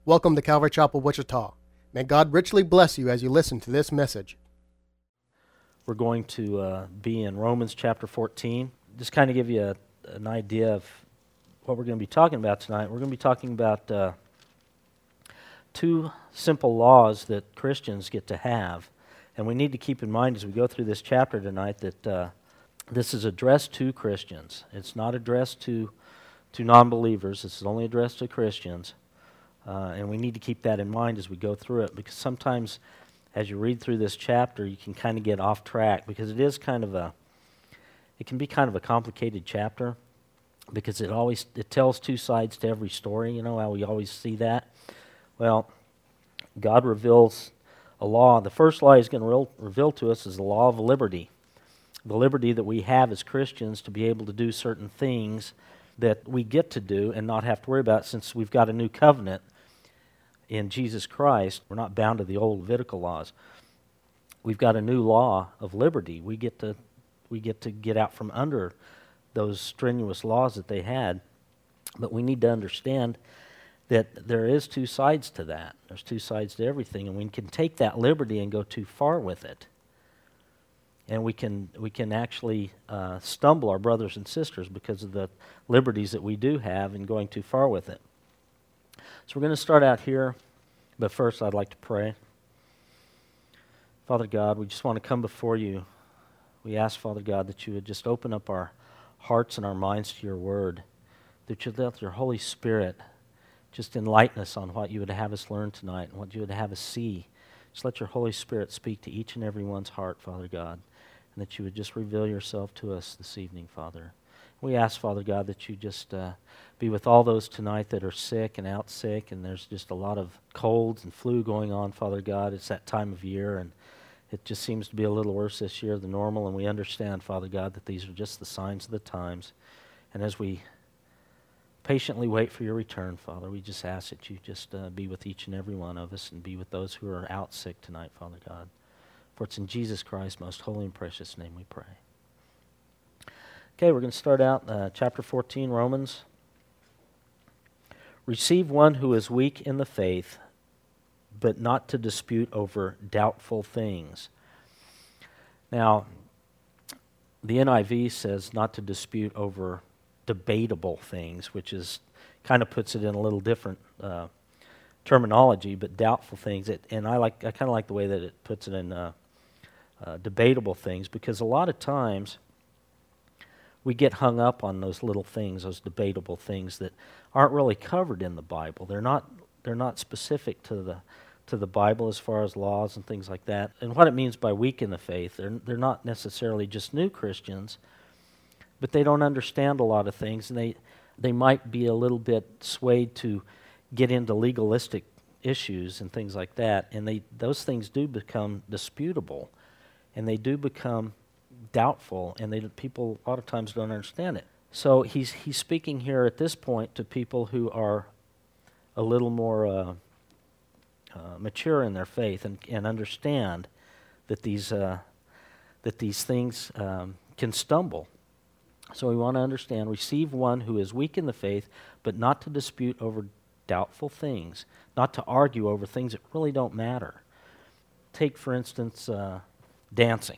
Welcome to Calvary Chapel, Wichita. May God richly bless you as you listen to this message. We're going to be in Romans chapter 14. Just kind of give you an idea of what we're going to be talking about tonight. We're going to be talking about two simple laws that Christians get to have. And we need to keep in mind as we go through this chapter tonight that this is addressed to Christians. It's not addressed to non-believers. This is only addressed to Christians. And we need to keep that in mind as we go through it, because sometimes as you read through this chapter, you can kind of get off track, because it can be kind of a complicated chapter, because it tells two sides to every story. You know how we always see that? Well, God reveals a law. The first law He's going to reveal to us is the law of liberty. The liberty that we have as Christians to be able to do certain things that we get to do and not have to worry about, since we've got a new covenant in Jesus Christ. We're not bound to the old Levitical laws. We've got a new law of liberty. We get to get out from under those strenuous laws that they had. But we need to understand that there is two sides to that. There's two sides to everything, and we can take that liberty and go too far with it. And we can actually stumble our brothers and sisters because of the liberties that we do have in going too far with it. So we're going to start out here, but first I'd like to pray. Father God, we just want to come before you. We ask, Father God, that you would just open up our hearts and our minds to your word, that you'd let your Holy Spirit just enlighten us on what you would have us learn tonight and what you would have us see. Just let your Holy Spirit speak to each and every one's heart, Father God, and that you would just reveal yourself to us this evening, Father. We ask, Father God, that you just be with all those tonight that are sick and out sick, and there's just a lot of colds and flu going on, Father God. It's that time of year, and it just seems to be a little worse this year than normal, and we understand, Father God, that these are just the signs of the times. And as we patiently wait for your return, Father, we just ask that you just be with each and every one of us and be with those who are out sick tonight, Father God. For it's in Jesus Christ's most holy and precious name we pray. Okay, we're going to start out chapter 14, Romans. Receive one who is weak in the faith, but not to dispute over doubtful things. Now, the NIV says not to dispute over debatable things, which is kind of puts it in a little different terminology, but doubtful things. And I kind of like the way that it puts it in debatable things, because a lot of times we get hung up on those little things, those debatable things that aren't really covered in the Bible. They're not specific to the Bible as far as laws and things like that. And what it means by weak in the faith, they're not necessarily just new Christians, but they don't understand a lot of things, and they might be a little bit swayed to get into legalistic issues and things like that, and those things do become disputable, and they do become doubtful, and people a lot of times don't understand it. So he's speaking here at this point to people who are a little more mature in their faith and understand that these things can stumble. So we want to understand, receive one who is weak in the faith, but not to dispute over doubtful things, not to argue over things that really don't matter. Take, for instance, dancing.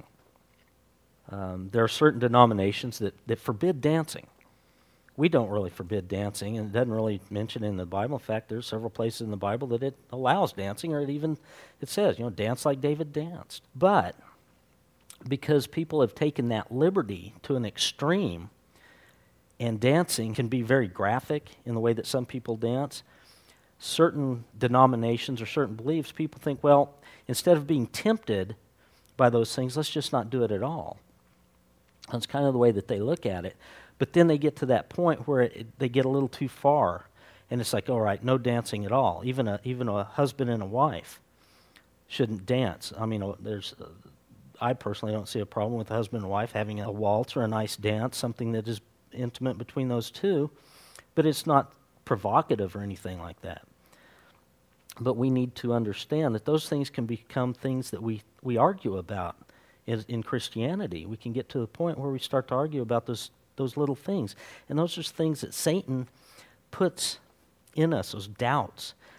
There are certain denominations that forbid dancing. We don't really forbid dancing, and it doesn't really mention in the Bible. In fact, there's several places in the Bible that it allows dancing, or it says, dance like David danced. But because people have taken that liberty to an extreme, and dancing can be very graphic in the way that some people dance, certain denominations or certain beliefs, people think, well, instead of being tempted by those things, let's just not do it at all. That's kind of the way that they look at it. But then they get to that point where they get a little too far, and it's like, all right, no dancing at all. Even a husband and a wife shouldn't dance. I mean, I personally don't see a problem with a husband and wife having a waltz or a nice dance, something that is intimate between those two, but it's not provocative or anything like that. But we need to understand that those things can become things that we argue about in Christianity. We can get to the point where we start to argue about those little things. And those are things that Satan puts in us, those doubts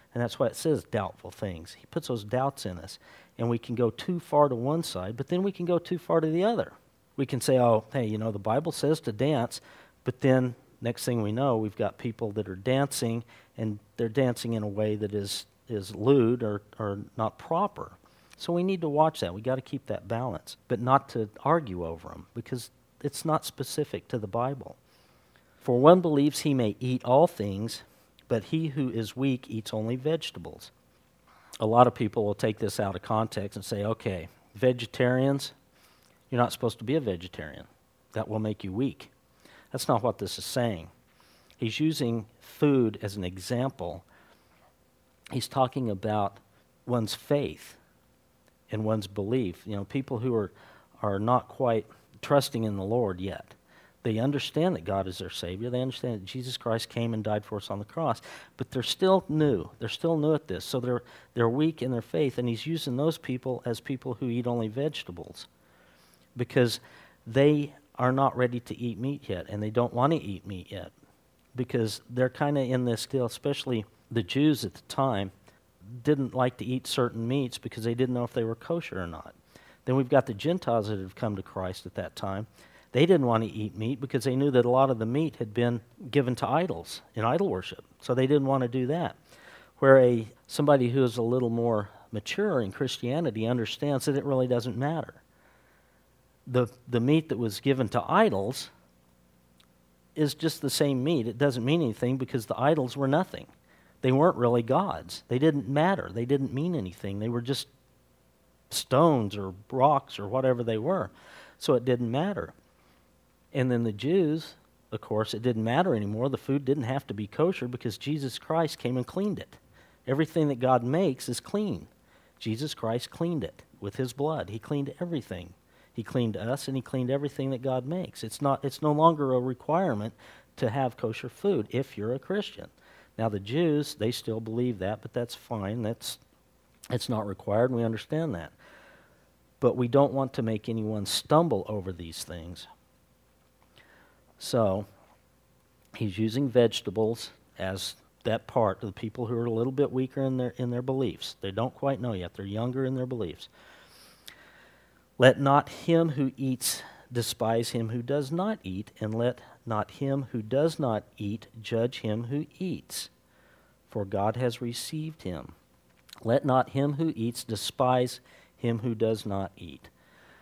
And that's why it says doubtful things. He puts those doubts in us. And we can go too far to one side, but then we can go too far to the other. We can say, oh, hey, the Bible says to dance, but then next thing we know, we've got people that are dancing, and they're dancing in a way that is lewd or not proper. So we need to watch that. We've got to keep that balance, but not to argue over them, because it's not specific to the Bible. For one believes he may eat all things, but he who is weak eats only vegetables. A lot of people will take this out of context and say, okay, vegetarians, you're not supposed to be a vegetarian. That will make you weak. That's not what this is saying. He's using food as an example. He's talking about one's faith and one's belief. People who are not quite trusting in the Lord yet. They understand that God is their Savior. They understand that Jesus Christ came and died for us on the cross. But they're still new. They're still new at this. So they're weak in their faith. And he's using those people as people who eat only vegetables, because they are not ready to eat meat yet, and they don't want to eat meat yet, because they're kind of in this deal, especially the Jews at the time didn't like to eat certain meats because they didn't know if they were kosher or not. Then we've got the Gentiles that have come to Christ at that time. They didn't want to eat meat because they knew that a lot of the meat had been given to idols in idol worship. So they didn't want to do that. Where somebody who is a little more mature in Christianity understands that it really doesn't matter. The meat that was given to idols is just the same meat. It doesn't mean anything because the idols were nothing. They weren't really gods. They didn't matter. They didn't mean anything. They were just stones or rocks or whatever they were. So it didn't matter. And then the Jews, of course, it didn't matter anymore. The food didn't have to be kosher because Jesus Christ came and cleaned it. Everything that God makes is clean. Jesus Christ cleaned it with his blood. He cleaned everything. He cleaned us, and he cleaned everything that God makes. It's no longer a requirement to have kosher food if you're a Christian. Now the Jews, they still believe that, but that's fine. It's not required, and we understand that. But we don't want to make anyone stumble over these things. So he's using vegetables as that part of the people who are a little bit weaker in their beliefs. They don't quite know yet. They're younger in their beliefs. Let not him who eats despise him who does not eat, and let not him who does not eat judge him who eats, for God has received him. Let not him who eats despise him who does not eat.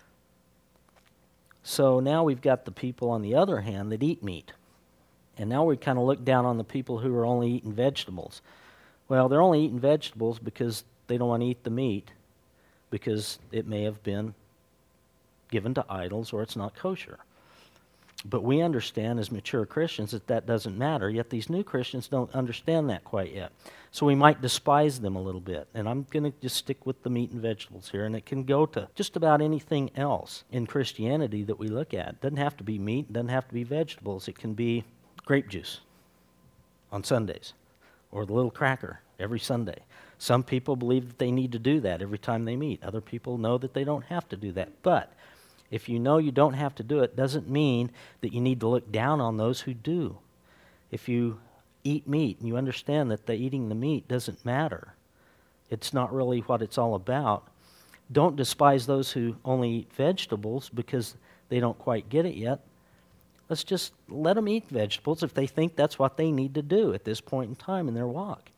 So now we've got the people on the other hand that eat meat. And now we kind of look down on the people who are only eating vegetables. Well, they're only eating vegetables because they don't want to eat the meat, because it may have been given to idols or it's not kosher. But we understand as mature Christians that doesn't matter, yet these new Christians don't understand that quite yet. So we might despise them a little bit. And I'm going to just stick with the meat and vegetables here, and it can go to just about anything else in Christianity that we look at. It doesn't have to be meat, it doesn't have to be vegetables. It can be grape juice on Sundays, or the little cracker every Sunday. Some people believe that they need to do that every time they meet. Other people know that they don't have to do that. But if you know you don't have to do it, doesn't mean that you need to look down on those who do. If you eat meat and you understand that eating the meat doesn't matter, it's not really what it's all about, don't despise those who only eat vegetables because they don't quite get it yet. Let's just let them eat vegetables if they think that's what they need to do at this point in time in their walk.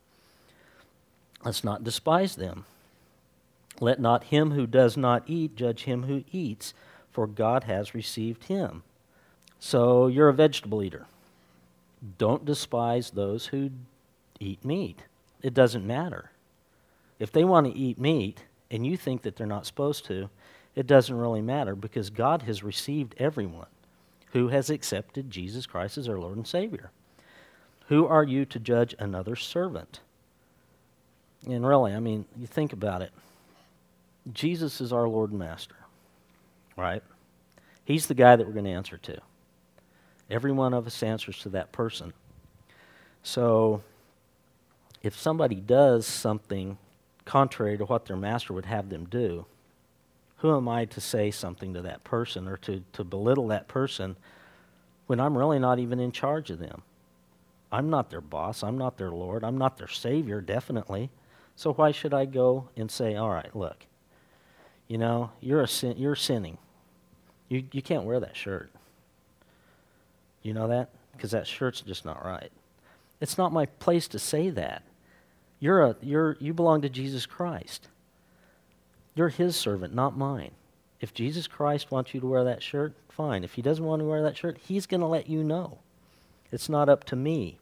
Let's not despise them. Let not him who does not eat judge him who eats, for God has received him. So you're a vegetable eater. Don't despise those who eat meat. It doesn't matter. If they want to eat meat and you think that they're not supposed to, it doesn't really matter, because God has received everyone who has accepted Jesus Christ as our Lord and Savior. Who are you to judge another servant? And really, you think about it. Jesus is our Lord and Master, right? He's the guy that we're going to answer to. Every one of us answers to that person. So if somebody does something contrary to what their master would have them do, who am I to say something to that person or to belittle that person when I'm really not even in charge of them? I'm not their boss. I'm not their Lord. I'm not their Savior, definitely. So why should I go and say, all right, look, you're sinning. You can't wear that shirt. You know that? Because that shirt's just not right. It's not my place to say that. You belong to Jesus Christ. You're his servant, not mine. If Jesus Christ wants you to wear that shirt, fine. If he doesn't want to wear that shirt, he's going to let you know. It's not up to me.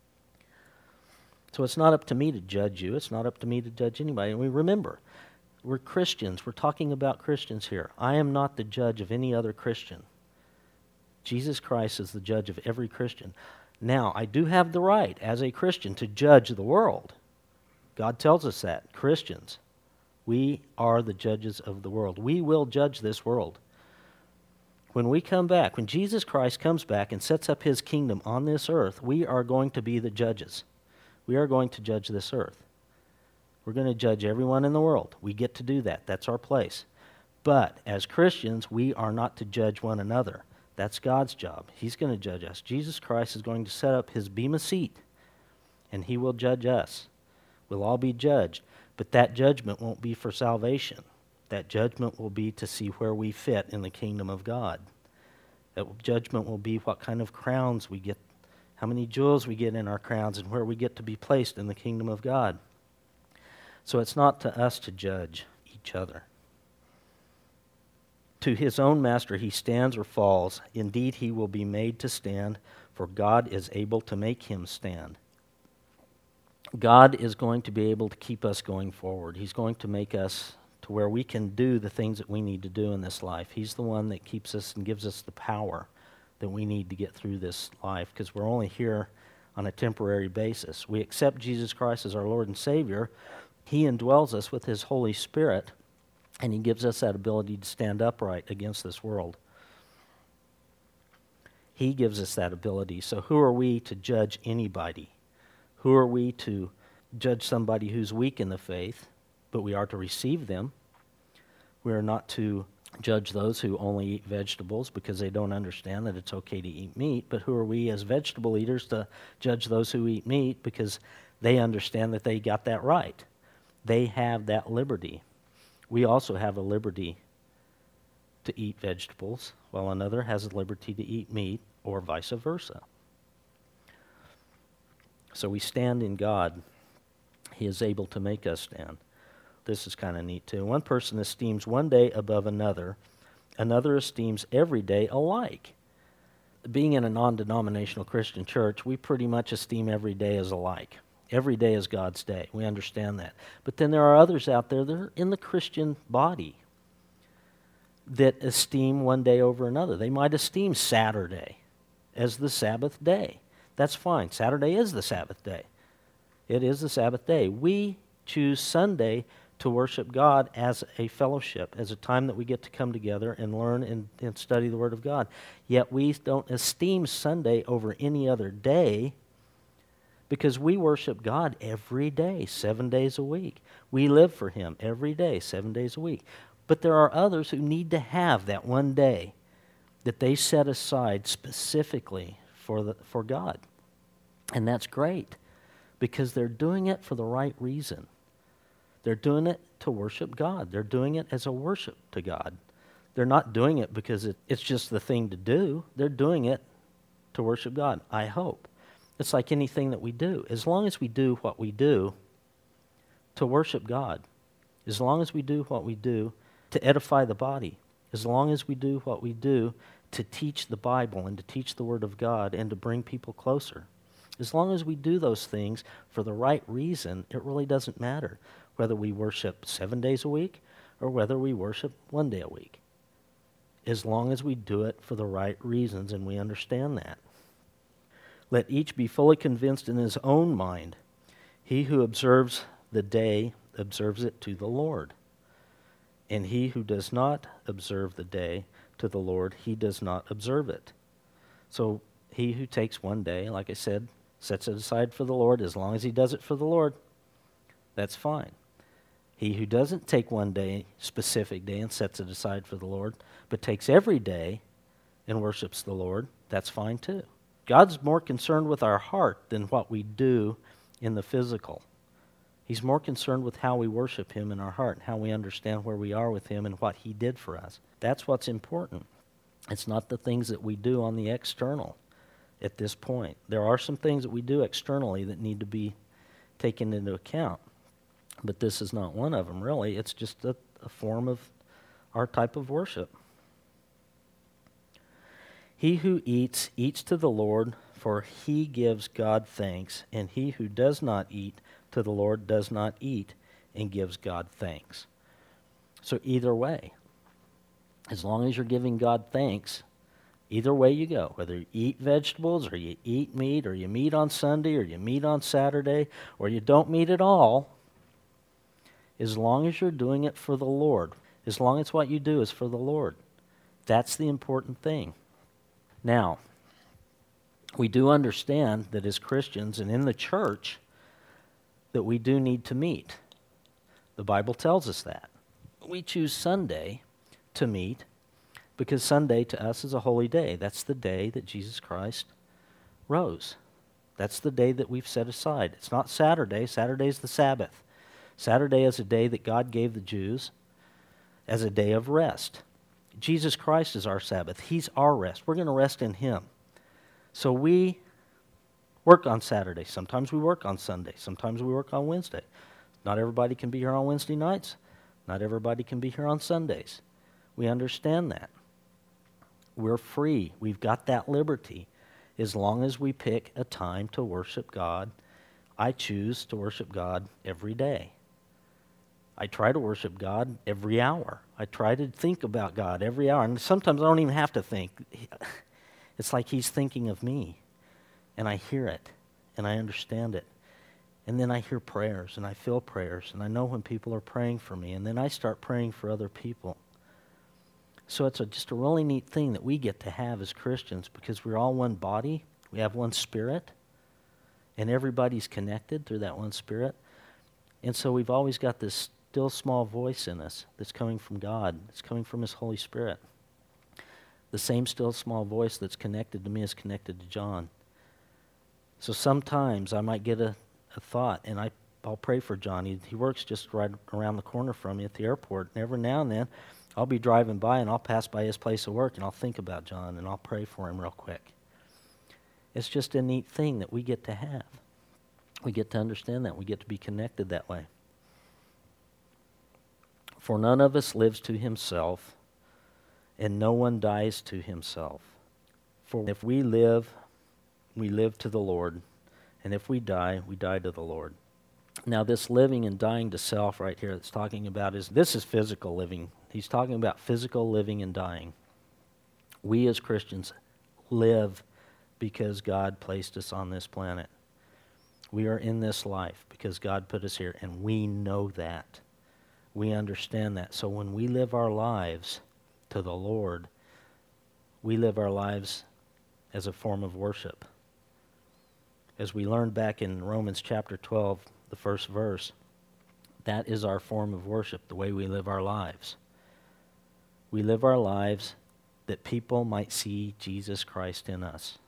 So it's not up to me to judge you. It's not up to me to judge anybody. And we remember, we're Christians. We're talking about Christians here. I am not the judge of any other Christian. Jesus Christ is the judge of every Christian. Now, I do have the right as a Christian to judge the world. God tells us that, Christians. We are the judges of the world. We will judge this world. When we come back, when Jesus Christ comes back and sets up his kingdom on this earth, we are going to be the judges. We are going to judge this earth. We're going to judge everyone in the world. We get to do that. That's our place. But as Christians, we are not to judge one another. That's God's job. He's going to judge us. Jesus Christ is going to set up his bema seat, and he will judge us. We'll all be judged. But that judgment won't be for salvation. That judgment will be to see where we fit in the kingdom of God. That judgment will be what kind of crowns we get, how many jewels we get in our crowns, and where we get to be placed in the kingdom of God. So it's not to us to judge each other. To his own master he stands or falls. Indeed, he will be made to stand, for God is able to make him stand. God is going to be able to keep us going forward. He's going to make us to where we can do the things that we need to do in this life. He's the one that keeps us and gives us the power that we need to get through this life, because we're only here on a temporary basis. We accept Jesus Christ as our Lord and Savior. He indwells us with his Holy Spirit, and he gives us that ability to stand upright against this world. He gives us that ability. So who are we to judge anybody? Who are we to judge somebody who's weak in the faith? But we are to receive them. We are not to judge those who only eat vegetables because they don't understand that it's okay to eat meat. But who are we as vegetable eaters to judge those who eat meat because they understand that they got that right? They have that liberty. We also have a liberty to eat vegetables, while another has a liberty to eat meat, or vice versa. So we stand in God. He is able to make us stand. This is kind of neat too. One person esteems one day above another. Another esteems every day alike. Being in a non-denominational Christian church, we pretty much esteem every day as alike. Every day is God's day. We understand that. But then there are others out there that are in the Christian body that esteem one day over another. They might esteem Saturday as the Sabbath day. That's fine. Saturday is the Sabbath day. It is the Sabbath day. We choose Sunday to worship God as a fellowship, as a time that we get to come together and learn and study the Word of God. Yet we don't esteem Sunday over any other day because we worship God every day, 7 days a week. We live for him every day, 7 days a week. But there are others who need to have that one day that they set aside specifically for God. And that's great because they're doing it for the right reason. They're doing it to worship God. They're doing it as a worship to God. They're not doing it because it's just the thing to do. They're doing it to worship God, I hope. It's like anything that we do. As long as we do what we do to worship God, as long as we do what we do to edify the body, as long as we do what we do to teach the Bible and to teach the Word of God and to bring people closer, as long as we do those things for the right reason, it really doesn't matter whether we worship 7 days a week or whether we worship 1 day a week, as long as we do it for the right reasons and we understand that. Let each be fully convinced in his own mind. He who observes the day observes it to the Lord. And he who does not observe the day to the Lord, he does not observe it. So he who takes 1 day, like I said, sets it aside for the Lord. As long as he does it for the Lord, that's fine. He who doesn't take 1 day, specific day, and sets it aside for the Lord, but takes every day and worships the Lord, that's fine too. God's more concerned with our heart than what we do in the physical. He's more concerned with how we worship Him in our heart, and how we understand where we are with Him and what He did for us. That's what's important. It's not the things that we do on the external at this point. There are some things that we do externally that need to be taken into account, but this is not one of them, really. It's just a form of our type of worship. He who eats, eats to the Lord, for he gives God thanks, and he who does not eat to the Lord does not eat and gives God thanks. So either way, as long as you're giving God thanks, either way you go, whether you eat vegetables or you eat meat or you meat on Sunday or you meat on Saturday or you don't meat at all, as long as you're doing it for the Lord, as long as what you do is for the Lord, that's the important thing. Now, we do understand that as Christians and in the church that we do need to meet. The Bible tells us that. We choose Sunday to meet because Sunday to us is a holy day. That's the day that Jesus Christ rose. That's the day that we've set aside. It's not Saturday. Saturday's the Sabbath. Saturday is a day that God gave the Jews as a day of rest. Jesus Christ is our Sabbath. He's our rest. We're going to rest in Him. So we work on Saturday. Sometimes we work on Sunday. Sometimes we work on Wednesday. Not everybody can be here on Wednesday nights. Not everybody can be here on Sundays. We understand that. We're free. We've got that liberty. As long as we pick a time to worship God, I choose to worship God every day. I try to worship God every hour. I try to think about God every hour. And sometimes I don't even have to think. It's like He's thinking of me. And I hear it. And I understand it. And then I hear prayers. And I feel prayers. And I know when people are praying for me. And then I start praying for other people. So it's just a really neat thing that we get to have as Christians, because we're all one body. We have one spirit. And everybody's connected through that one spirit. And so we've always got this still small voice in us that's coming from God. It's coming from His Holy Spirit. The same still small voice that's connected to me is connected to John. So sometimes I might get a thought, and I'll pray for John. He works just right around the corner from me at the airport. And every now and then, I'll be driving by, and I'll pass by his place of work, and I'll think about John, and I'll pray for him real quick. It's just a neat thing that we get to have. We get to understand that. We get to be connected that way. For none of us lives to himself, and no one dies to himself. For if we live to the Lord, and if we die to the Lord. Now this living and dying to self right here that's talking about this is physical living. He's talking about physical living and dying. We as Christians live because God placed us on this planet. We are in this life because God put us here, and we know that. We understand that. So when we live our lives to the Lord, we live our lives as a form of worship. As we learned back in Romans chapter 12, the first verse, that is our form of worship, the way we live our lives. We live our lives that people might see Jesus Christ in us.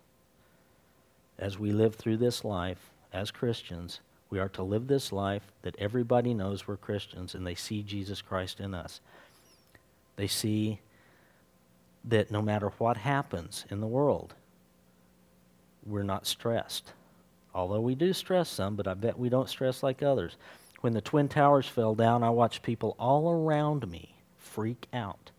As we live through this life as Christians, we are to live this life that everybody knows we're Christians, and they see Jesus Christ in us. They see that no matter what happens in the world, we're not stressed. Although we do stress some, but I bet we don't stress like others. When the Twin Towers fell down, I watched people all around me freak out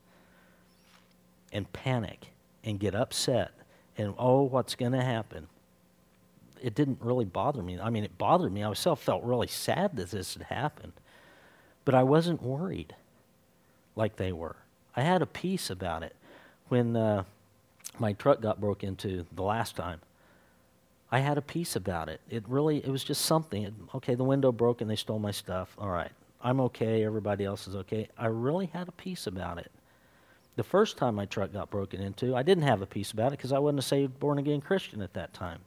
and panic and get upset and, oh, what's going to happen? It didn't really bother me. I mean, it bothered me. I myself felt really sad that this had happened. But I wasn't worried like they were. I had a peace about it. When my truck got broke into the last time, I had a peace about it. It was just something. Okay, the window broke and they stole my stuff. All right, I'm okay. Everybody else is okay. I really had a peace about it. The first time my truck got broken into, I didn't have a peace about it because I wasn't a saved, born-again Christian at that time.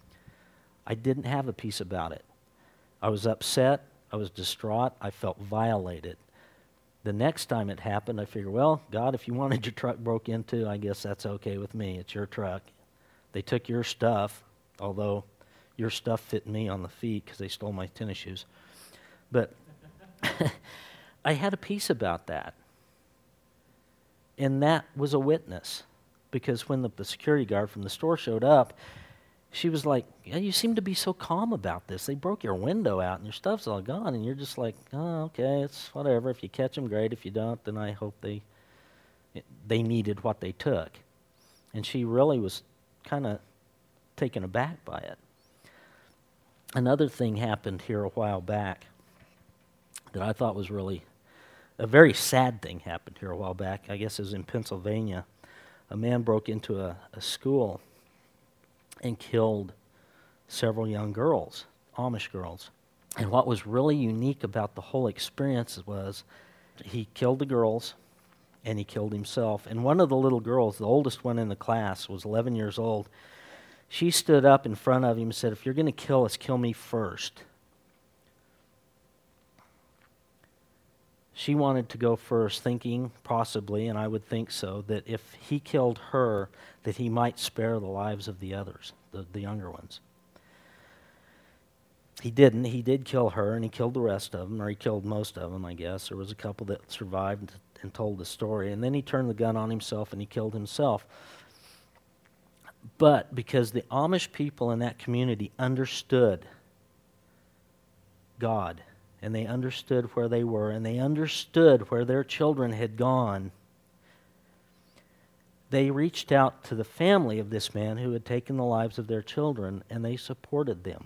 I didn't have a peace about it. I was upset. I was distraught. I felt violated. The next time it happened, I figured, well, God, if you wanted your truck broke into, I guess that's okay with me. It's your truck. They took your stuff, although your stuff fit me on the feet because they stole my tennis shoes. But I had a peace about that. And that was a witness, because when the security guard from the store showed up, she was like, yeah, you seem to be so calm about this. They broke your window out and your stuff's all gone. And you're just like, oh, okay, it's whatever. If you catch them, great. If you don't, then I hope they needed what they took. And she really was kind of taken aback by it. Another thing happened here a while back that I thought was really a very sad thing happened here a while back. I guess it was in Pennsylvania. A man broke into a school and killed several young girls, Amish girls. And what was really unique about the whole experience was he killed the girls and he killed himself. And one of the little girls, the oldest one in the class, was 11 years old. She stood up in front of him and said, if you're going to kill us, kill me first. She wanted to go first, thinking possibly, and I would think so, that if he killed her, that he might spare the lives of the others, the younger ones. He didn't. He did kill her, and he killed the rest of them, or he killed most of them, I guess. There was a couple that survived and told the story. And then he turned the gun on himself, and he killed himself. But because the Amish people in that community understood God, and they understood where they were, and they understood where their children had gone, they reached out to the family of this man who had taken the lives of their children, and they supported them.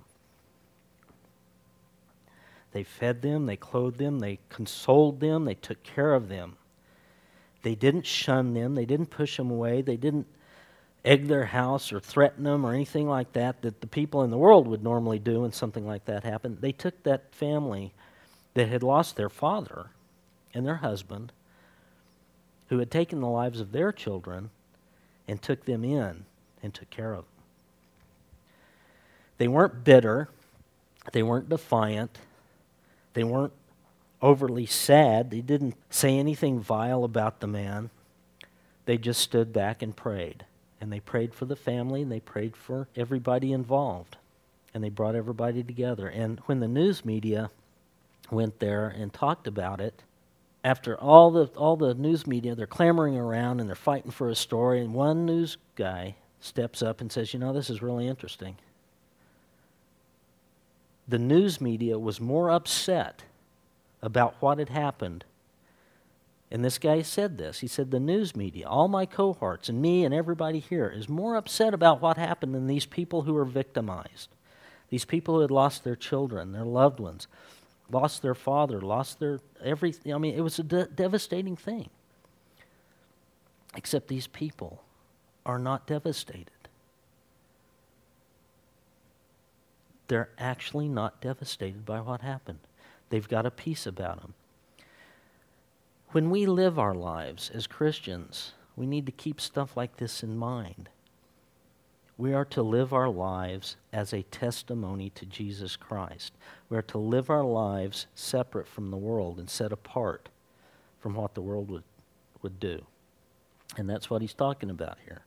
They fed them, they clothed them, they consoled them, they took care of them. They didn't shun them, they didn't push them away, they didn't egg their house or threaten them or anything like that the people in the world would normally do when something like that happened. They took that family that had lost their father and their husband, who had taken the lives of their children, and took them in and took care of them. They weren't bitter. They weren't defiant. They weren't overly sad. They didn't say anything vile about the man. They just stood back and prayed. And they prayed for the family, and they prayed for everybody involved. And they brought everybody together. And when the news media went there and talked about it, after all the news media, they're clamoring around and they're fighting for a story, and one news guy steps up and says, this is really interesting. The news media was more upset about what had happened. And this guy said this. He said, the news media, all my cohorts and me and everybody here is more upset about what happened than these people who were victimized. These people who had lost their children, their loved ones, lost their father, lost their everything. It was a devastating thing. Except these people are not devastated. They're actually not devastated by what happened. They've got a peace about them. When we live our lives as Christians, we need to keep stuff like this in mind. We are to live our lives as a testimony to Jesus Christ. We are to live our lives separate from the world and set apart from what the world would do. And that's what he's talking about here.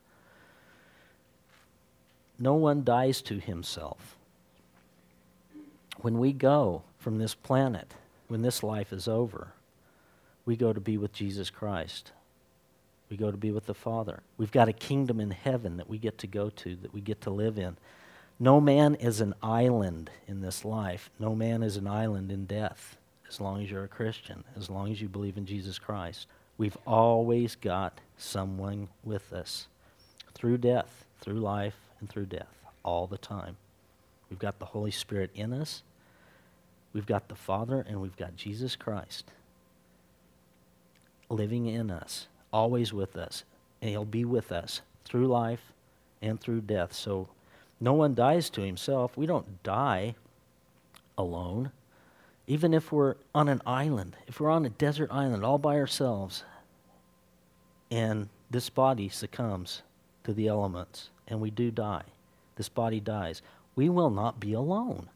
No one dies to himself. When we go from this planet, when this life is over, we go to be with Jesus Christ. We go to be with the Father. We've got a kingdom in heaven that we get to go to, that we get to live in. No man is an island in this life. No man is an island in death, as long as you're a Christian, as long as you believe in Jesus Christ. We've always got someone with us through death, through life, and through death, all the time. We've got the Holy Spirit in us. We've got the Father, and we've got Jesus Christ living in us, always with us. And he'll be with us through life and through death. So no one dies to himself. We don't die alone. Even if we're on an island, if we're on a desert island all by ourselves, and this body succumbs to the elements, and we do die, this body dies, we will not be alone.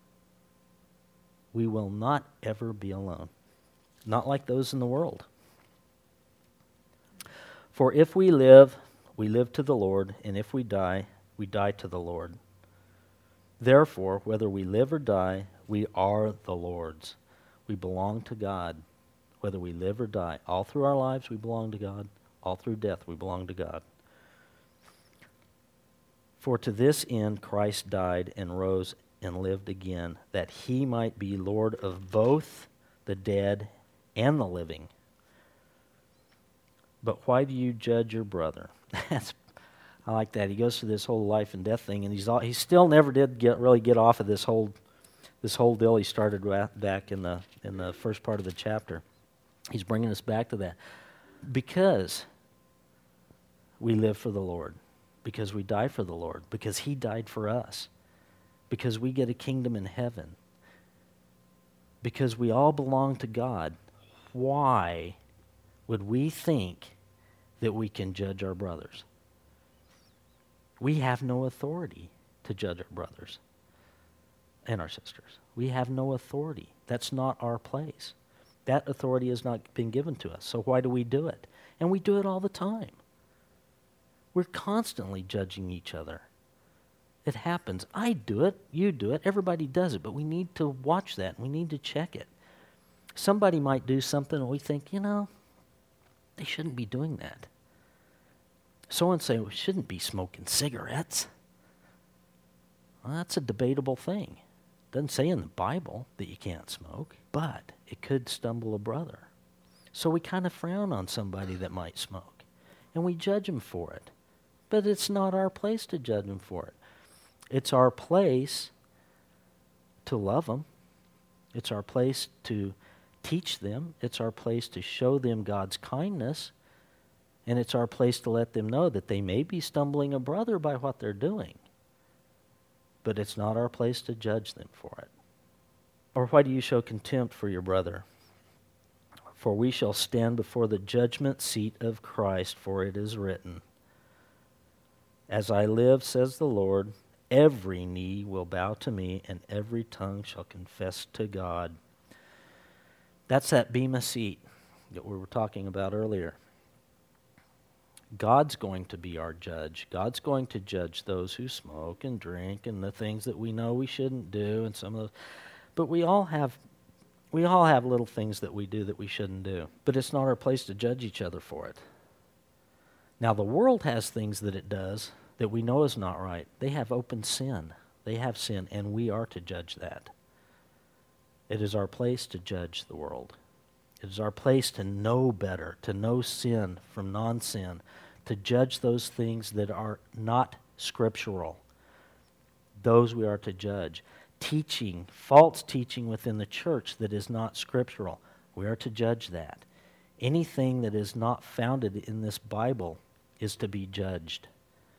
We will not ever be alone. Not like those in the world. For if we live to the Lord, and if we die, we die to the Lord. Therefore, whether we live or die, we are the Lord's. We belong to God, whether we live or die. All through our lives, we belong to God. All through death, we belong to God. For to this end Christ died and rose and lived again, that he might be Lord of both the dead and the living. But why do you judge your brother? I like that. He goes through this whole life and death thing, and he still never did really get off of this whole deal he started back in the first part of the chapter. He's bringing us back to that. Because we live for the Lord, because we die for the Lord, because he died for us, because we get a kingdom in heaven, because we all belong to God, why would we think that we can judge our brothers? We have no authority to judge our brothers and our sisters. We have no authority. That's not our place. That authority has not been given to us. So why do we do it? And we do it all the time. We're constantly judging each other. It happens. I do it. You do it. Everybody does it. But we need to watch that. We need to check it. Somebody might do something and we think, they shouldn't be doing that. Someone say, we shouldn't be smoking cigarettes. Well, that's a debatable thing. It doesn't say in the Bible that you can't smoke, but it could stumble a brother. So we kind of frown on somebody that might smoke, and we judge them for it. But it's not our place to judge them for it. It's our place to love them. It's our place to teach them. It's our place to show them God's kindness. And it's our place to let them know that they may be stumbling a brother by what they're doing. But it's not our place to judge them for it. Or why do you show contempt for your brother? For we shall stand before the judgment seat of Christ, for it is written, As I live, says the Lord, every knee will bow to me, and every tongue shall confess to God. That's that bema seat that we were talking about earlier. God's going to be our judge. God's going to judge those who smoke and drink and the things that we know we shouldn't do and some of those. But we all have little things that we do that we shouldn't do. But it's not our place to judge each other for it. Now the world has things that it does that we know is not right. They have open sin. They have sin, and we are to judge that. It is our place to judge the world. It is our place to know better, to know sin from non-sin, to judge those things that are not scriptural. Those we are to judge. Teaching, false teaching within the church that is not scriptural, we are to judge that. Anything that is not founded in this Bible is to be judged.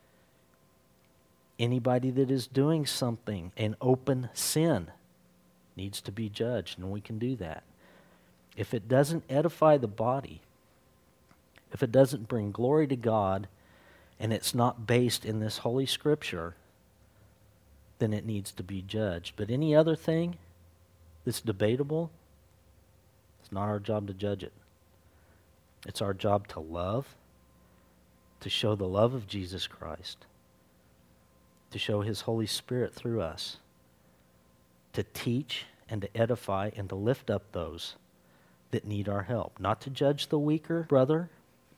Anybody that is doing something in open sin needs to be judged, and we can do that. If it doesn't edify the body, if it doesn't bring glory to God, and it's not based in this Holy Scripture, then it needs to be judged. But any other thing that's debatable, it's not our job to judge it. It's our job to love, to show the love of Jesus Christ, to show His Holy Spirit through us, to teach and to edify and to lift up those that need our help. Not to judge the weaker brother,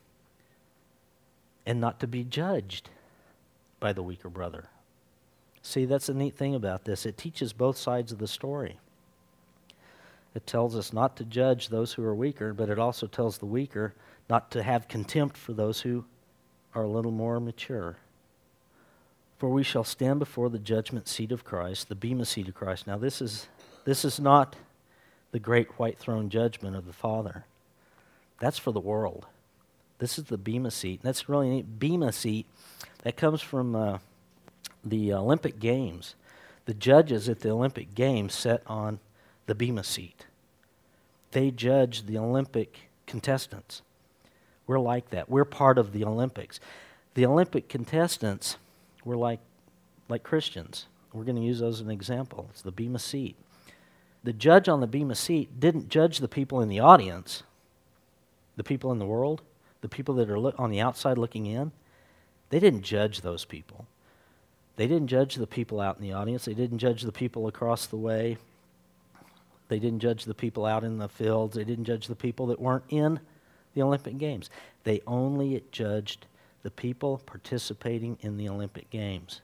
and not to be judged by the weaker brother. See, that's the neat thing about this. It teaches both sides of the story. It tells us not to judge those who are weaker, but it also tells the weaker not to have contempt for those who are a little more mature. For we shall stand before the judgment seat of Christ, the bema seat of Christ. Now this is not the great white throne judgment of the Father. That's for the world. This is the bema seat. And that's really neat. Bema seat, that comes from the Olympic Games. The judges at the Olympic Games sat on the bema seat. They judge the Olympic contestants. We're like that. We're part of the Olympics. The Olympic contestants were like Christians. We're going to use those as an example. It's the bema seat. The judge on the bema seat didn't judge the people in the audience, the people in the world, the people that are on the outside looking in. They didn't judge those people. They didn't judge the people out in the audience. They didn't judge the people across the way. They didn't judge the people out in the fields. They didn't judge the people that weren't in the Olympic Games. They only judged the people participating in the Olympic Games.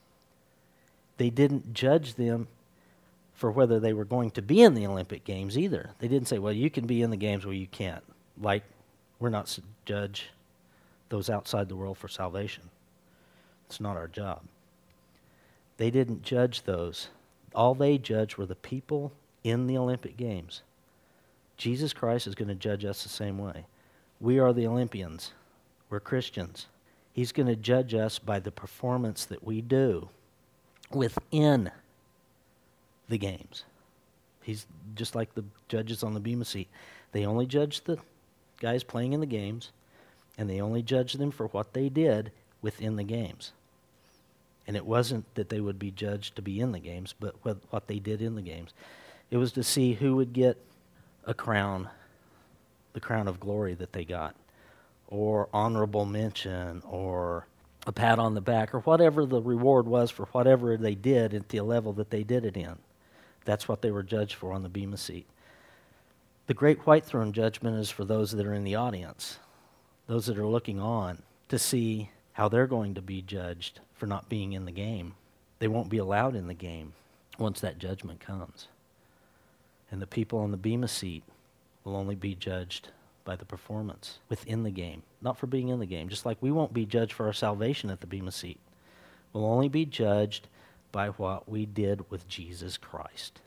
They didn't judge them for whether they were going to be in the Olympic Games either. They didn't say, well, you can be in the games, well, you can't. Like, we're not to judge those outside the world for salvation. It's not our job. They didn't judge those. All they judged were the people in the Olympic Games. Jesus Christ is going to judge us the same way. We are the Olympians. We're Christians. He's going to judge us by the performance that we do within the games. He's just like the judges on the Bema seat. They only judge the guys playing in the games, and they only judge them for what they did within the games. And it wasn't that they would be judged to be in the games, but what they did in the games. It was to see who would get a crown, the crown of glory that they got, or honorable mention, or a pat on the back, or whatever the reward was for whatever they did at the level that they did it in. That's what they were judged for on the Bema seat. The great white throne judgment is for those that are in the audience, those that are looking on to see how they're going to be judged for not being in the game. They won't be allowed in the game once that judgment comes. And the people on the Bema seat will only be judged by the performance within the game, not for being in the game. Just like we won't be judged for our salvation at the Bema seat. We'll only be judged by what we did with Jesus Christ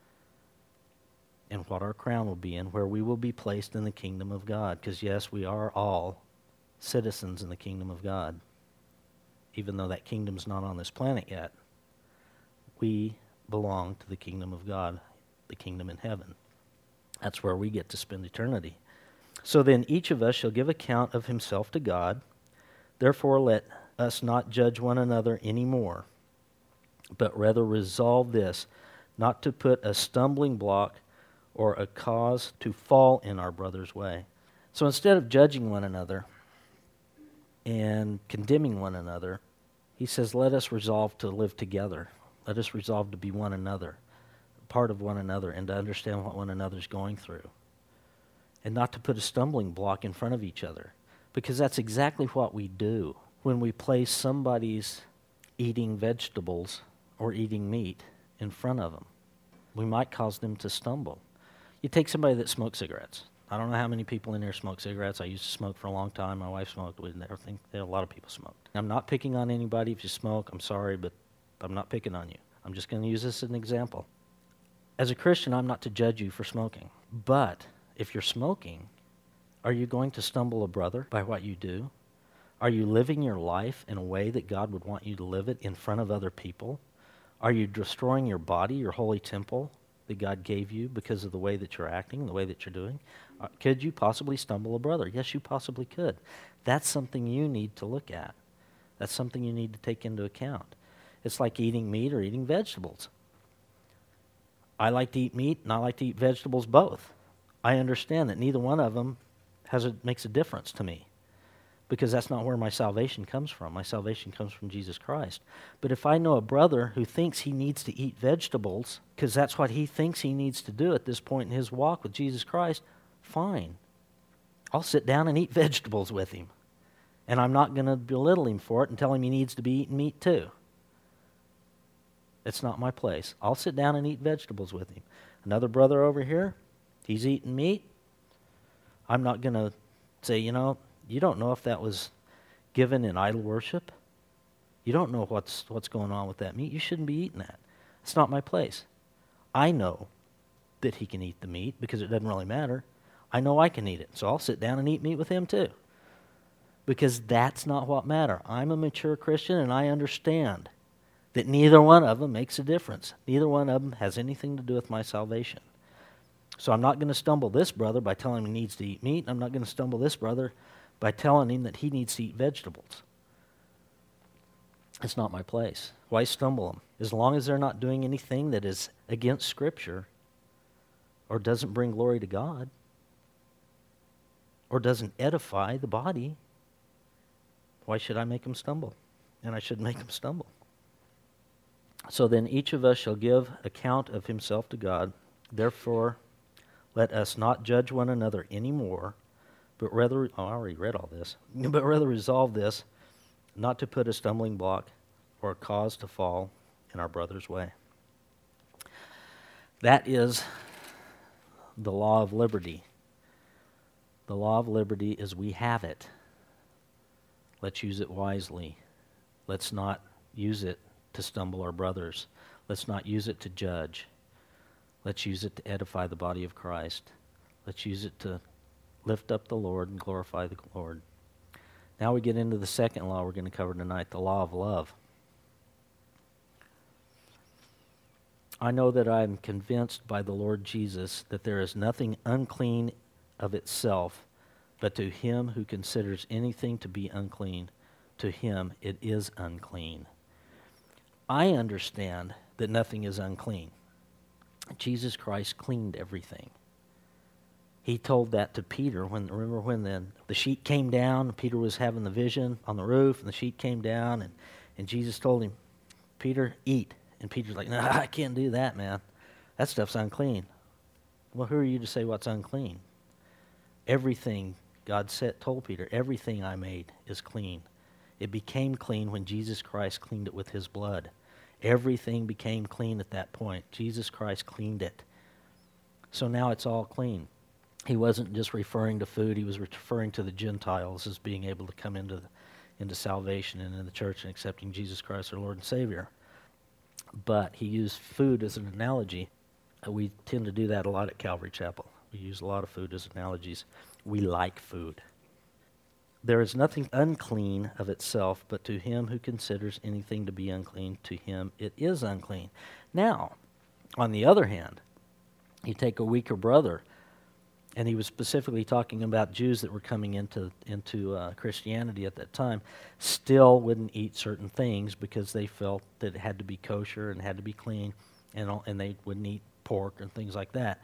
and what our crown will be and where we will be placed in the kingdom of God. Because yes, we are all citizens in the kingdom of God. Even though that kingdom's not on this planet yet, we belong to the kingdom of God, the kingdom in heaven. That's where we get to spend eternity. So then each of us shall give account of himself to God. Therefore let us not judge one another anymore, but rather resolve this, not to put a stumbling block or a cause to fall in our brother's way. So instead of judging one another and condemning one another, he says, let us resolve to live together. Let us resolve to be one another, part of one another, and to understand what one another's going through. And not to put a stumbling block in front of each other, because that's exactly what we do when we place somebody's eating vegetables or eating meat in front of them. We might cause them to stumble. You take somebody that smokes cigarettes. I don't know how many people in here smoke cigarettes. I used to smoke for a long time. My wife smoked with everything. A lot of people smoked. I'm not picking on anybody. If you smoke, I'm sorry, but I'm not picking on you. I'm just going to use this as an example. As a Christian, I'm not to judge you for smoking. But if you're smoking, are you going to stumble a brother by what you do? Are you living your life in a way that God would want you to live it in front of other people? Are you destroying your body, your holy temple that God gave you because of the way that you're acting, the way that you're doing? Could you possibly stumble a brother? Yes, you possibly could. That's something you need to look at. That's something you need to take into account. It's like eating meat or eating vegetables. I like to eat meat and I like to eat vegetables both. I understand that neither one of them makes a difference to me, because that's not where my salvation comes from. My salvation comes from Jesus Christ. But if I know a brother who thinks he needs to eat vegetables because that's what he thinks he needs to do at this point in his walk with Jesus Christ, fine. I'll sit down and eat vegetables with him. And I'm not going to belittle him for it and tell him he needs to be eating meat too. It's not my place. I'll sit down and eat vegetables with him. Another brother over here, he's eating meat. I'm not going to say, you don't know if that was given in idol worship. You don't know what's going on with that meat. You shouldn't be eating that. It's not my place. I know that he can eat the meat because it doesn't really matter. I know I can eat it, so I'll sit down and eat meat with him too. Because that's not what matters. I'm a mature Christian and I understand that neither one of them makes a difference. Neither one of them has anything to do with my salvation. So I'm not going to stumble this brother by telling him he needs to eat meat. I'm not going to stumble this brother by telling him that he needs to eat vegetables. It's not my place. Why stumble them? As long as they're not doing anything that is against Scripture or doesn't bring glory to God or doesn't edify the body, why should I make them stumble? And I should make them stumble. So then each of us shall give account of himself to God. Therefore, let us not judge one another anymore, but rather, I already read all this, but rather resolve this, not to put a stumbling block or a cause to fall in our brother's way. That is the law of liberty. The law of liberty is we have it. Let's use it wisely. Let's not use it to stumble our brothers. Let's not use it to judge. Let's use it to edify the body of Christ. Let's use it to lift up the Lord and glorify the Lord. Now we get into the second law we're going to cover tonight, the law of love. I know that I am convinced by the Lord Jesus that there is nothing unclean of itself, but to him who considers anything to be unclean, to him it is unclean. I understand that nothing is unclean. Jesus Christ cleaned everything. He told that to Peter. Remember when the sheet came down, Peter was having the vision on the roof, and the sheet came down, and Jesus told him, Peter, eat. And Peter's like, no, I can't do that, man. That stuff's unclean. Well, who are you to say what's unclean? Everything God told Peter, everything I made is clean. It became clean when Jesus Christ cleaned it with his blood. Everything became clean at that point. Jesus Christ cleaned it. So now it's all clean. He wasn't just referring to food. He was referring to the Gentiles as being able to come into salvation and in the church and accepting Jesus Christ, our Lord and Savior. But he used food as an analogy. We tend to do that a lot at Calvary Chapel. We use a lot of food as analogies. We like food. There is nothing unclean of itself, but to him who considers anything to be unclean, to him it is unclean. Now, on the other hand, you take a weaker brother, and he was specifically talking about Jews that were coming into Christianity at that time, still wouldn't eat certain things because they felt that it had to be kosher and had to be clean, and they wouldn't eat pork and things like that.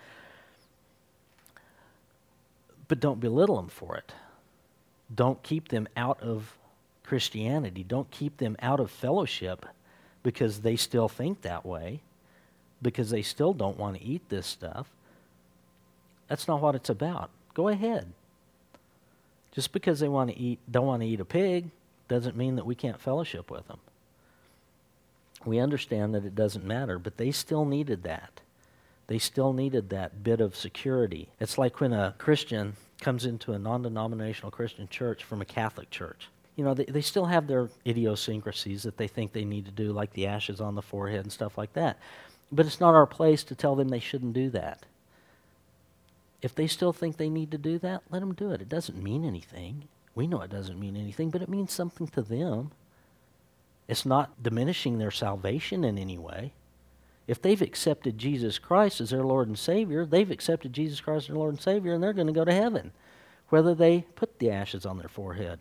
But don't belittle them for it. Don't keep them out of Christianity. Don't keep them out of fellowship because they still think that way, because they still don't want to eat this stuff. That's not what it's about. Go ahead. Just because they don't want to eat a pig doesn't mean that we can't fellowship with them. We understand that it doesn't matter, but they still needed that. They still needed that bit of security. It's like when a Christian comes into a non-denominational Christian church from a Catholic church. You know, they still have their idiosyncrasies that they think they need to do, like the ashes on the forehead and stuff like that. But it's not our place to tell them they shouldn't do that. If they still think they need to do that, let them do it. It doesn't mean anything. We know it doesn't mean anything, but it means something to them. It's not diminishing their salvation in any way. If they've accepted Jesus Christ as their Lord and Savior, they've accepted Jesus Christ as their Lord and Savior, and they're going to go to heaven, whether they put the ashes on their forehead.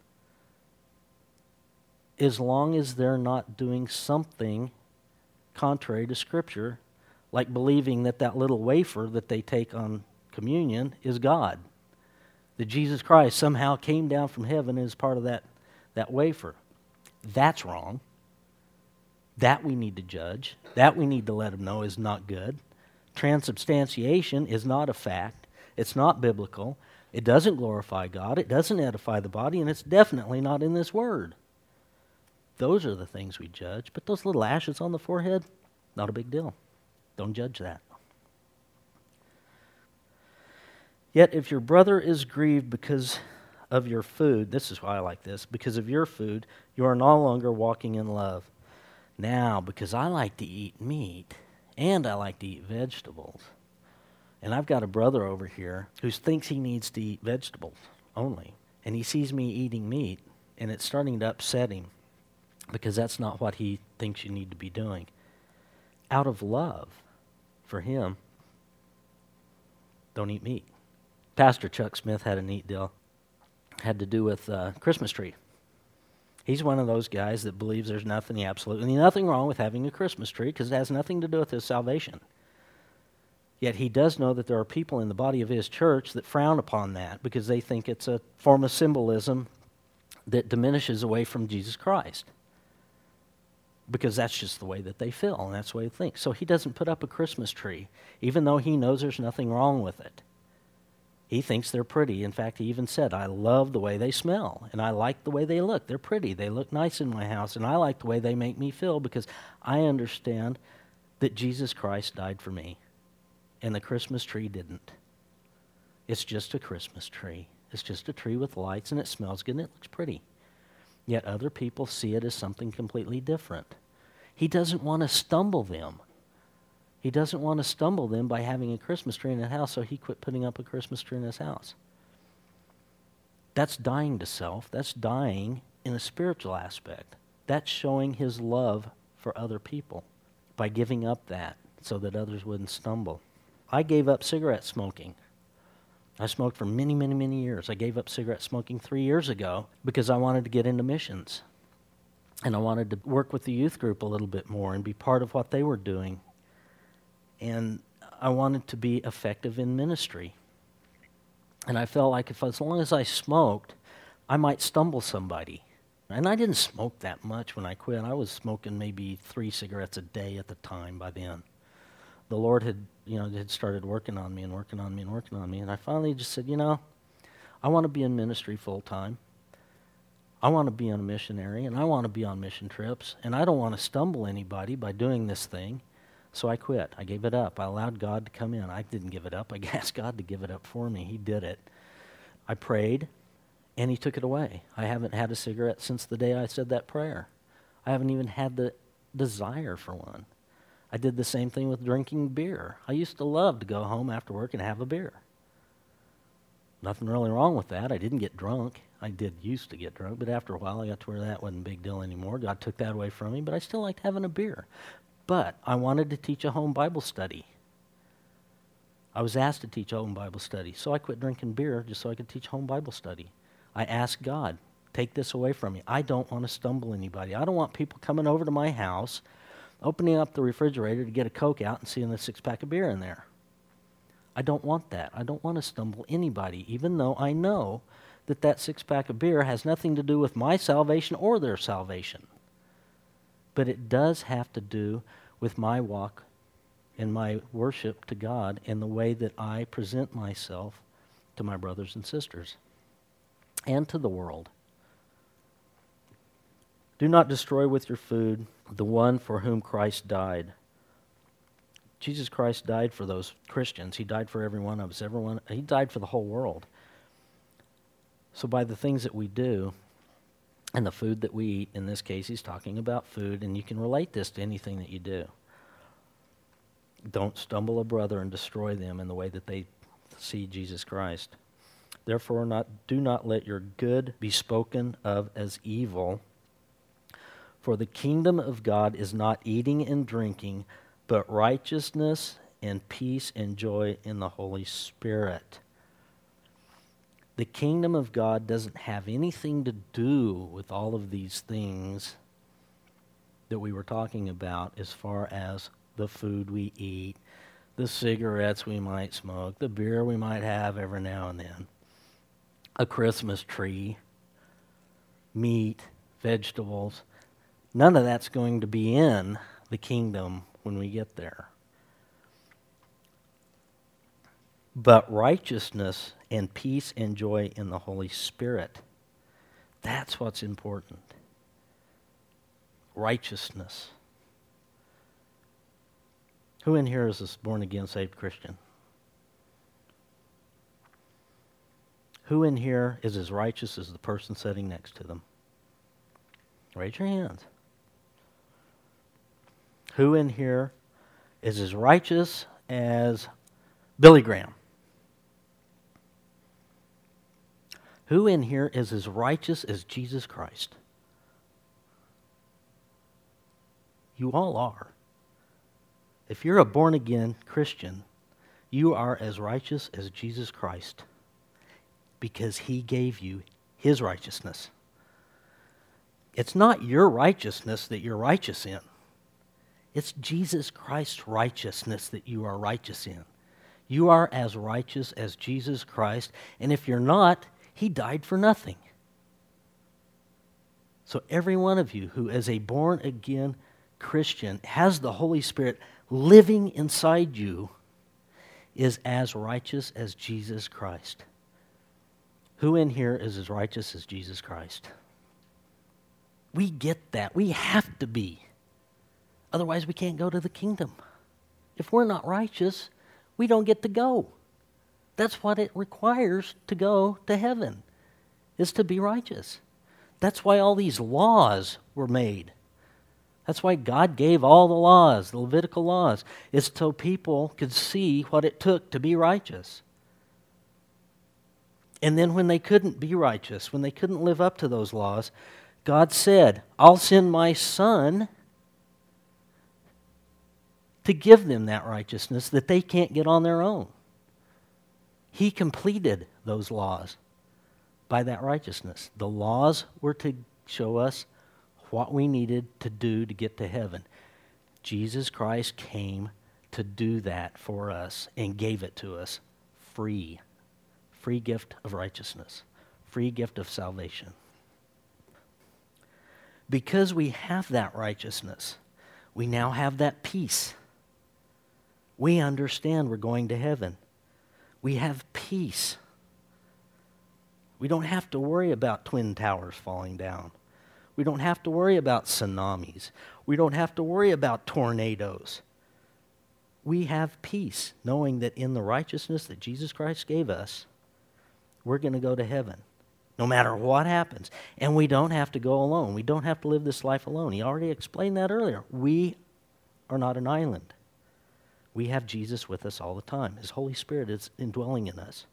As long as they're not doing something contrary to Scripture, like believing that little wafer that they take on communion is God. That Jesus Christ somehow came down from heaven as part of that wafer. That's wrong. That we need to judge. That we need to let them know is not good. Transubstantiation is not a fact. It's not biblical. It doesn't glorify God. It doesn't edify the body, and it's definitely not in this word. Those are the things we judge. But those little ashes on the forehead, not a big deal. Don't judge that. Yet if your brother is grieved because of your food, this is why I like this, because of your food, you are no longer walking in love. Now, because I like to eat meat, and I like to eat vegetables, and I've got a brother over here who thinks he needs to eat vegetables only, and he sees me eating meat, and it's starting to upset him, because that's not what he thinks you need to be doing. Out of love for him, don't eat meat. Pastor Chuck Smith had a neat deal. Had to do with Christmas tree. He's one of those guys that believes there's absolutely nothing wrong with having a Christmas tree because it has nothing to do with his salvation. Yet he does know that there are people in the body of his church that frown upon that because they think it's a form of symbolism that diminishes away from Jesus Christ. because that's just the way that they feel, and that's the way they think. So he doesn't put up a Christmas tree, even though he knows there's nothing wrong with it. He thinks they're pretty. In fact, he even said, I love the way they smell, and I like the way they look. They're pretty. They look nice in my house, and I like the way they make me feel because I understand that Jesus Christ died for me, and the Christmas tree didn't. It's just a Christmas tree. It's just a tree with lights, and it smells good, and it looks pretty. Yet other people see it as something completely different. He doesn't want to stumble them. He doesn't want to stumble them by having a Christmas tree in his house, so he quit putting up a Christmas tree in his house. That's dying to self. That's dying in a spiritual aspect. That's showing his love for other people by giving up that so that others wouldn't stumble. I gave up cigarette smoking. I smoked for many, many, many years. I gave up cigarette smoking 3 years ago because I wanted to get into missions. And I wanted to work with the youth group a little bit more and be part of what they were doing. And I wanted to be effective in ministry. And I felt like as long as I smoked, I might stumble somebody. And I didn't smoke that much when I quit. I was smoking maybe 3 cigarettes a day at the time by then. The Lord had started working on me. And I finally just said, I want to be in ministry full time. I want to be a missionary, and I want to be on mission trips. And I don't want to stumble anybody by doing this thing. So I quit. I gave it up. I allowed God to come in. I didn't give it up. I asked God to give it up for me. He did it. I prayed, and he took it away. I haven't had a cigarette since the day I said that prayer. I haven't even had the desire for one. I did the same thing with drinking beer. I used to love to go home after work and have a beer. Nothing really wrong with that. I didn't get drunk. I did used to get drunk, but after a while I got to where that wasn't a big deal anymore. God took that away from me, but I still liked having a beer. But I wanted to teach a home Bible study. I was asked to teach a home Bible study, so I quit drinking beer just so I could teach home Bible study. I asked God, take this away from me. I don't want to stumble anybody. I don't want people coming over to my house, opening up the refrigerator to get a Coke out and seeing the 6-pack of beer in there. I don't want that. I don't want to stumble anybody, even though I know that 6-pack of beer has nothing to do with my salvation or their salvation. But it does have to do with my walk and my worship to God and the way that I present myself to my brothers and sisters and to the world. Do not destroy with your food the one for whom Christ died. Jesus Christ died for those Christians. He died for every one of us. He died for the whole world. So by the things that we do, and the food that we eat, in this case, he's talking about food, and you can relate this to anything that you do. Don't stumble a brother and destroy them in the way that they see Jesus Christ. Therefore, do not let your good be spoken of as evil, for the kingdom of God is not eating and drinking, but righteousness and peace and joy in the Holy Spirit. The kingdom of God doesn't have anything to do with all of these things that we were talking about as far as the food we eat, the cigarettes we might smoke, the beer we might have every now and then, a Christmas tree, meat, vegetables. None of that's going to be in the kingdom when we get there. But righteousness and peace and joy in the Holy Spirit. That's what's important. Righteousness. Who in here is a born-again, saved Christian? Who in here is as righteous as the person sitting next to them? Raise your hands. Who in here is as righteous as Billy Graham? Who in here is as righteous as Jesus Christ? You all are. If you're a born-again Christian, you are as righteous as Jesus Christ because he gave you his righteousness. It's not your righteousness that you're righteous in. It's Jesus Christ's righteousness that you are righteous in. You are as righteous as Jesus Christ, and if you're not, he died for nothing. So every one of you who is a born-again Christian, has the Holy Spirit living inside you, is as righteous as Jesus Christ. Who in here is as righteous as Jesus Christ? We get that. We have to be. Otherwise, we can't go to the kingdom. If we're not righteous, we don't get to go. That's what it requires to go to heaven, is to be righteous. That's why all these laws were made. That's why God gave all the laws, the Levitical laws, is so people could see what it took to be righteous. And then when they couldn't be righteous, when they couldn't live up to those laws, God said, I'll send my Son to give them that righteousness that they can't get on their own. He completed those laws by that righteousness. The laws were to show us what we needed to do to get to heaven. Jesus Christ came to do that for us and gave it to us free. Free gift of righteousness. Free gift of salvation. Because we have that righteousness, we now have that peace. We understand we're going to heaven. We have peace. We don't have to worry about twin towers falling down. We don't have to worry about tsunamis. We don't have to worry about tornadoes. We have peace, knowing that in the righteousness that Jesus Christ gave us, we're going to go to heaven, no matter what happens. And we don't have to go alone. We don't have to live this life alone. He already explained that earlier. We are not an island. We have Jesus with us all the time. His Holy Spirit is indwelling in us.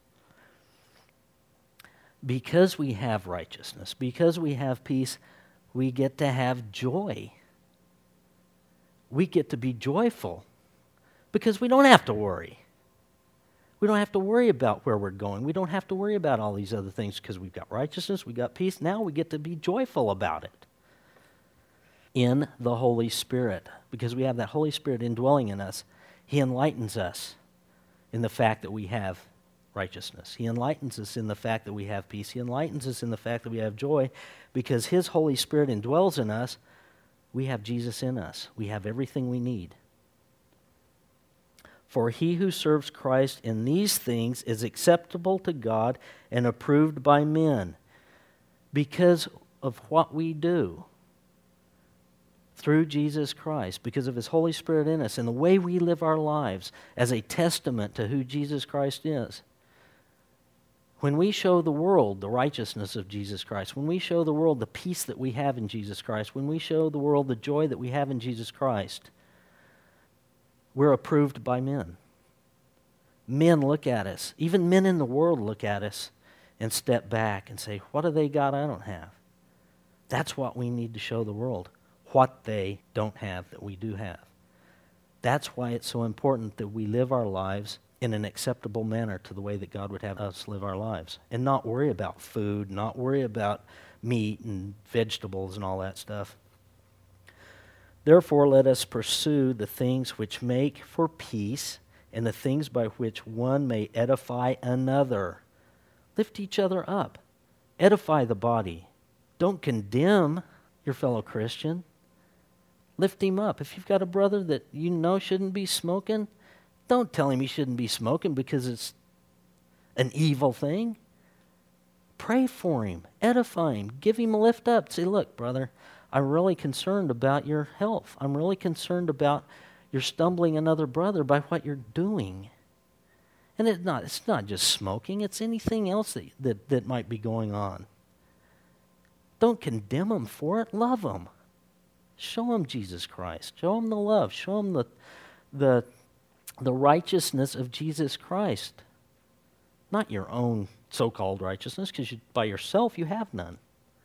Because we have righteousness, because we have peace, we get to have joy. We get to be joyful because we don't have to worry. We don't have to worry about where we're going. We don't have to worry about all these other things because we've got righteousness, we've got peace. Now we get to be joyful about it in the Holy Spirit. Because we have that Holy Spirit indwelling in us, He enlightens us in the fact that we have righteousness. He enlightens us in the fact that we have peace. He enlightens us in the fact that we have joy. Because His Holy Spirit indwells in us, we have Jesus in us. We have everything we need. For he who serves Christ in these things is acceptable to God and approved by men, because of what we do through Jesus Christ, because of His Holy Spirit in us, and the way we live our lives as a testament to who Jesus Christ is. When we show the world the righteousness of Jesus Christ, when we show the world the peace that we have in Jesus Christ, when we show the world the joy that we have in Jesus Christ, we're approved by men. Men look at us. Even men in the world look at us and step back and say, what do they got I don't have? That's what we need to show the world, what they don't have that we do have. That's why it's so important that we live our lives in an acceptable manner to the way that God would have us live our lives, and not worry about food, not worry about meat and vegetables and all that stuff. Therefore, let us pursue the things which make for peace and the things by which one may edify another. Lift each other up. Edify the body. Don't condemn your fellow Christian. Lift him up. If you've got a brother that you know shouldn't be smoking, don't tell him he shouldn't be smoking because it's an evil thing. Pray for him. Edify him. Give him a lift up. Say, look, brother, I'm really concerned about your health. I'm really concerned about your stumbling another brother by what you're doing. And it's not just smoking. It's anything else that might be going on. Don't condemn them for it. Love them. Show them Jesus Christ. Show them the love. Show them the righteousness of Jesus Christ. Not your own so-called righteousness, because by yourself you have none.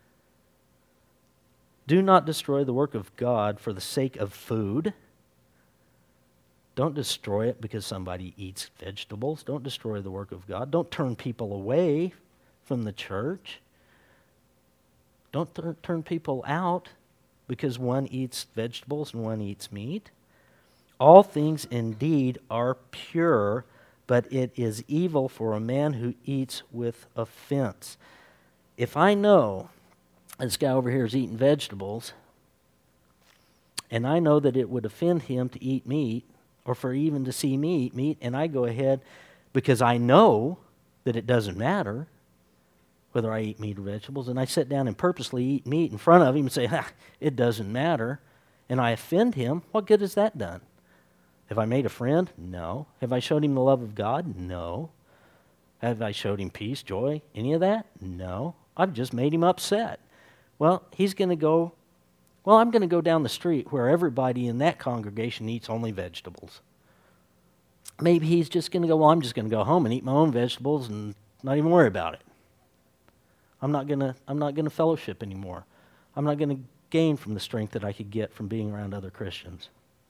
Do not destroy the work of God for the sake of food. Don't destroy it because somebody eats vegetables. Don't destroy the work of God. Don't turn people away from the church. Don't turn people out because one eats vegetables and one eats meat. All things indeed are pure, but it is evil for a man who eats with offense. If I know this guy over here is eating vegetables, and I know that it would offend him to eat meat, or for even to see me eat meat, and I go ahead because I know that it doesn't matter whether I eat meat or vegetables, and I sit down and purposely eat meat in front of him and say, it doesn't matter, and I offend him, what good has that done? Have I made a friend? No. Have I showed him the love of God? No. Have I showed him peace, joy, any of that? No. I've just made him upset. Well, he's going to go, I'm going to go down the street where everybody in that congregation eats only vegetables. Maybe he's just going to go, I'm just going to go home and eat my own vegetables and not even worry about it. I'm not going to fellowship anymore. I'm not going to gain from the strength that I could get from being around other Christians.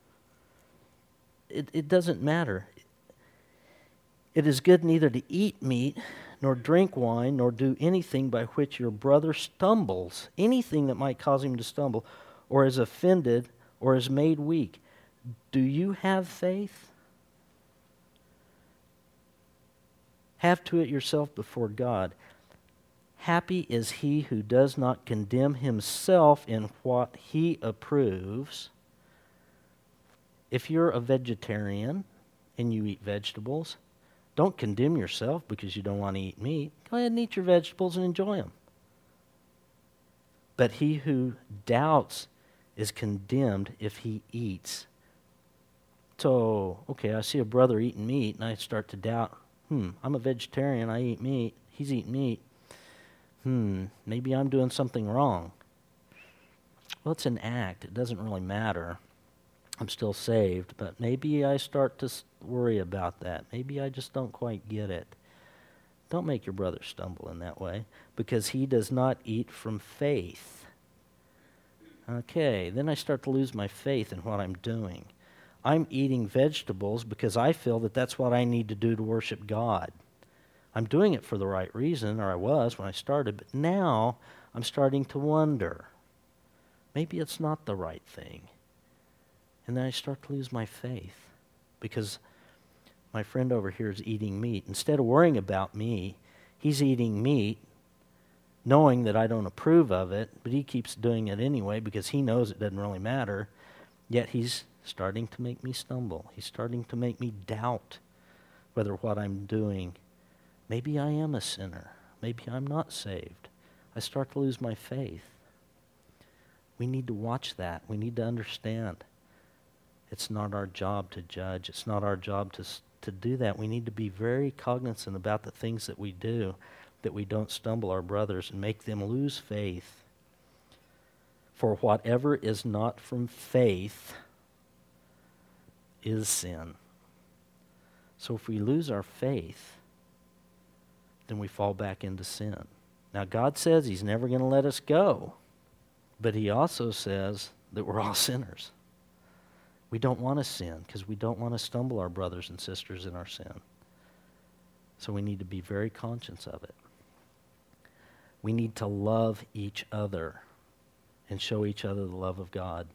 It doesn't matter. It is good neither to eat meat, nor drink wine, nor do anything by which your brother stumbles, anything that might cause him to stumble, or is offended, or is made weak. Do you have faith? Have to it yourself before God. Happy is he who does not condemn himself in what he approves. If you're a vegetarian and you eat vegetables, don't condemn yourself because you don't want to eat meat. Go ahead and eat your vegetables and enjoy them. But he who doubts is condemned if he eats. So, okay, I see a brother eating meat and I start to doubt, I'm a vegetarian, I eat meat, he's eating meat. Maybe I'm doing something wrong. Well, it's an act. It doesn't really matter. I'm still saved, but maybe I start to worry about that. Maybe I just don't quite get it. Don't make your brother stumble in that way, because he does not eat from faith. Okay, then I start to lose my faith in what I'm doing. I'm eating vegetables because I feel that that's what I need to do to worship God. I'm doing it for the right reason, or I was when I started, but now I'm starting to wonder. Maybe it's not the right thing. And then I start to lose my faith because my friend over here is eating meat. Instead of worrying about me, he's eating meat knowing that I don't approve of it, but he keeps doing it anyway because he knows it doesn't really matter, yet he's starting to make me stumble. He's starting to make me doubt whether what I'm doing, maybe I am a sinner. Maybe I'm not saved. I start to lose my faith. We need to watch that. We need to understand. It's not our job to judge. It's not our job to do that. We need to be very cognizant about the things that we do, that we don't stumble our brothers and make them lose faith. For whatever is not from faith is sin. So if we lose our faith, then we fall back into sin. Now God says he's never going to let us go, but he also says that we're all sinners. We don't want to sin because we don't want to stumble our brothers and sisters in our sin. So we need to be very conscious of it. We need to love each other and show each other the love of God.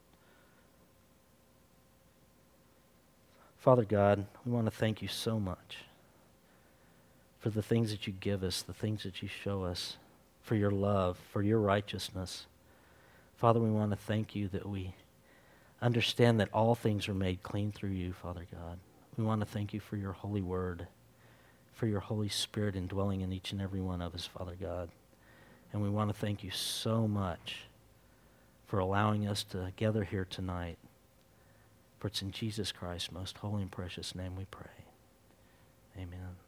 Father God, we want to thank you so much for the things that you give us, the things that you show us, for your love, for your righteousness. Father, we want to thank you that we understand that all things are made clean through you, Father God. We want to thank you for your holy word, for your Holy Spirit indwelling in each and every one of us, Father God. And we want to thank you so much for allowing us to gather here tonight. For it's in Jesus Christ's most holy and precious name we pray. Amen.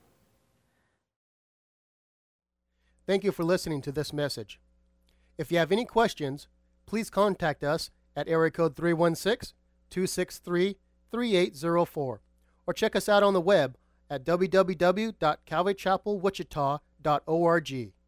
Thank you for listening to this message. If you have any questions, please contact us at area code 316-263-3804 or check us out on the web at www.calvarychapelwichita.org.